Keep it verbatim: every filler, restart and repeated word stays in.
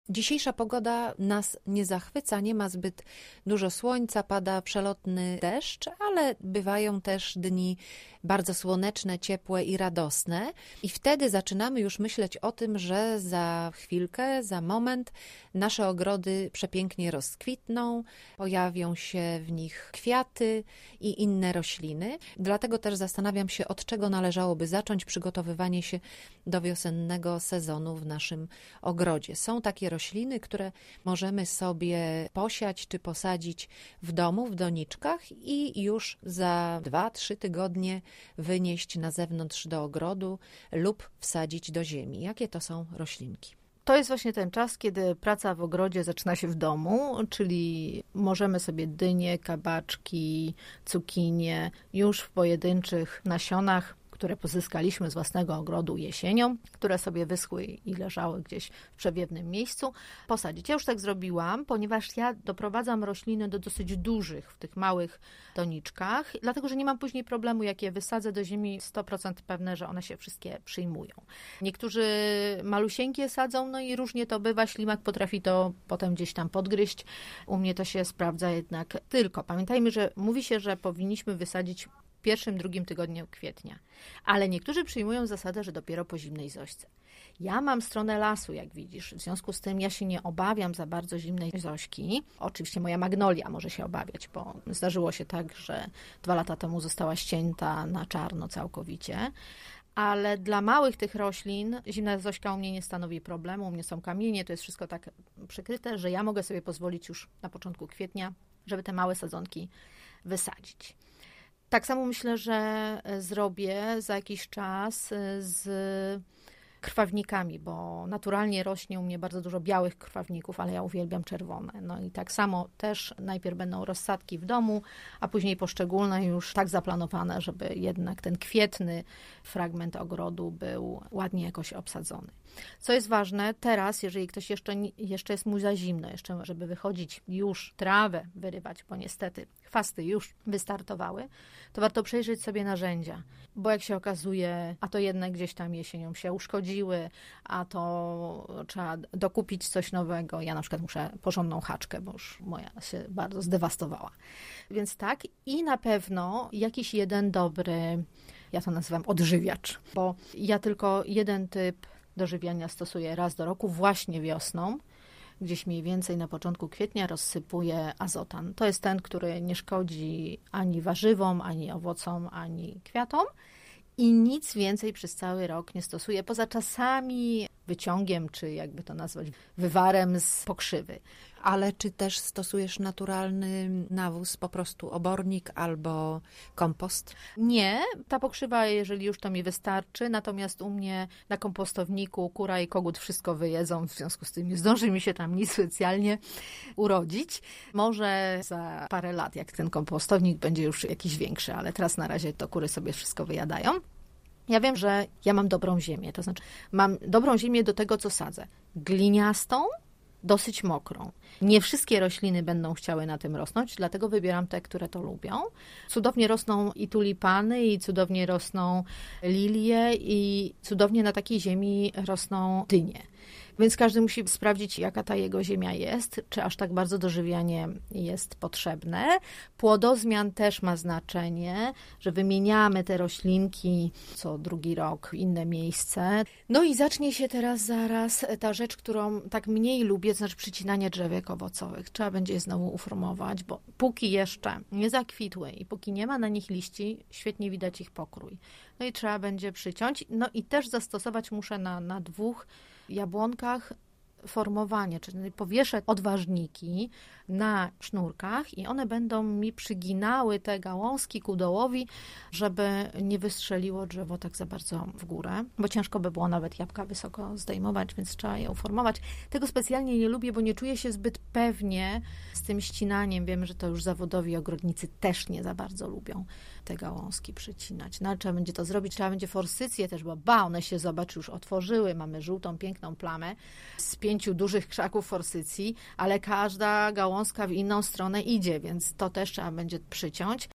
Dzisiejsza pogoda nas nie zachwyca, nie ma zbyt dużo słońca, pada przelotny deszcz, ale bywają też dni bardzo słoneczne, ciepłe i radosne. I wtedy zaczynamy już myśleć o tym, że za chwilkę, za moment nasze ogrody przepięknie rozkwitną, pojawią się w nich kwiaty i inne rośliny. Dlatego też zastanawiam się, od czego należałoby zacząć przygotowywanie się do wiosennego sezonu w naszym ogrodzie. Są takie rośliny, które możemy sobie posiać czy posadzić w domu, w doniczkach i już za dwa, trzy tygodnie wynieść na zewnątrz do ogrodu lub wsadzić do ziemi. Jakie to są roślinki? To jest właśnie ten czas, kiedy praca w ogrodzie zaczyna się w domu, czyli możemy sobie dynie, kabaczki, cukinie już w pojedynczych nasionach, które pozyskaliśmy z własnego ogrodu jesienią, które sobie wyschły i leżały gdzieś w przewiewnym miejscu, posadzić. Ja już tak zrobiłam, ponieważ ja doprowadzam rośliny do dosyć dużych w tych małych doniczkach, dlatego że nie mam później problemu, jak je wysadzę do ziemi, sto procent pewne, że one się wszystkie przyjmują. Niektórzy malusieńkie sadzą, no i różnie to bywa, ślimak potrafi to potem gdzieś tam podgryźć. U mnie to się sprawdza jednak tylko. Pamiętajmy, że mówi się, że powinniśmy wysadzić w pierwszym, drugim tygodniu kwietnia. Ale niektórzy przyjmują zasadę, że dopiero po zimnej zośce. Ja mam stronę lasu, jak widzisz. W związku z tym ja się nie obawiam za bardzo zimnej zośki. Oczywiście moja magnolia może się obawiać, bo zdarzyło się tak, że dwa lata temu została ścięta na czarno całkowicie. Ale dla małych tych roślin zimna zośka u mnie nie stanowi problemu. U mnie są kamienie, to jest wszystko tak przykryte, że ja mogę sobie pozwolić już na początku kwietnia, żeby te małe sadzonki wysadzić. Tak samo myślę, że zrobię za jakiś czas z krwawnikami, bo naturalnie rośnie u mnie bardzo dużo białych krwawników, ale ja uwielbiam czerwone. No i tak samo też najpierw będą rozsadki w domu, a później poszczególne już tak zaplanowane, żeby jednak ten kwietny fragment ogrodu był ładnie jakoś obsadzony. Co jest ważne, teraz, jeżeli ktoś jeszcze, jeszcze jest mu za zimno, jeszcze żeby wychodzić już trawę wyrywać, bo niestety chwasty już wystartowały, to warto przejrzeć sobie narzędzia, bo jak się okazuje, a to jednak gdzieś tam jesienią się uszkodziły, a to trzeba dokupić coś nowego. Ja na przykład muszę porządną haczkę, bo już moja się bardzo zdewastowała. Więc tak i na pewno jakiś jeden dobry, ja to nazywam odżywiacz, bo ja tylko jeden typ dożywiania stosuję raz do roku, właśnie wiosną, gdzieś mniej więcej na początku kwietnia rozsypuję azotan. To jest ten, który nie szkodzi ani warzywom, ani owocom, ani kwiatom i nic więcej przez cały rok nie stosuję, poza czasami wyciągiem, czy jakby to nazwać, wywarem z pokrzywy. Ale czy też stosujesz naturalny nawóz, po prostu obornik albo kompost? Nie, ta pokrzywa, jeżeli już to mi wystarczy, natomiast u mnie na kompostowniku kura i kogut wszystko wyjedzą, w związku z tym nie zdąży mi się tam nic specjalnie urodzić. Może za parę lat, jak ten kompostownik będzie już jakiś większy, ale teraz na razie to kury sobie wszystko wyjadają. Ja wiem, że ja mam dobrą ziemię, to znaczy mam dobrą ziemię do tego, co sadzę. Gliniastą, dosyć mokrą. Nie wszystkie rośliny będą chciały na tym rosnąć, dlatego wybieram te, które to lubią. Cudownie rosną i tulipany, i cudownie rosną lilie, i cudownie na takiej ziemi rosną dynie. Więc każdy musi sprawdzić, jaka ta jego ziemia jest, czy aż tak bardzo dożywianie jest potrzebne. Płodozmian też ma znaczenie, że wymieniamy te roślinki co drugi rok w inne miejsce. No i zacznie się teraz zaraz ta rzecz, którą tak mniej lubię, to znaczy przycinanie drzewek owocowych. Trzeba będzie je znowu uformować, bo póki jeszcze nie zakwitły i póki nie ma na nich liści, świetnie widać ich pokrój. No i trzeba będzie przyciąć. No i też zastosować muszę na, na dwóch jabłonkach formowanie, czyli powieszę odważniki na sznurkach i one będą mi przyginały te gałązki ku dołowi, żeby nie wystrzeliło drzewo tak za bardzo w górę, bo ciężko by było nawet jabłka wysoko zdejmować, więc trzeba je uformować. Tego specjalnie nie lubię, bo nie czuję się zbyt pewnie z tym ścinaniem. Wiem, że to już zawodowi ogrodnicy też nie za bardzo lubią te gałązki przycinać. No ale trzeba będzie to zrobić, trzeba będzie forsycję też, bo ba, one się, zobacz, już otworzyły, mamy żółtą, piękną plamę z pięciu dużych krzaków forsycji, ale każda gałązka w inną stronę idzie, więc to też trzeba będzie przyciąć.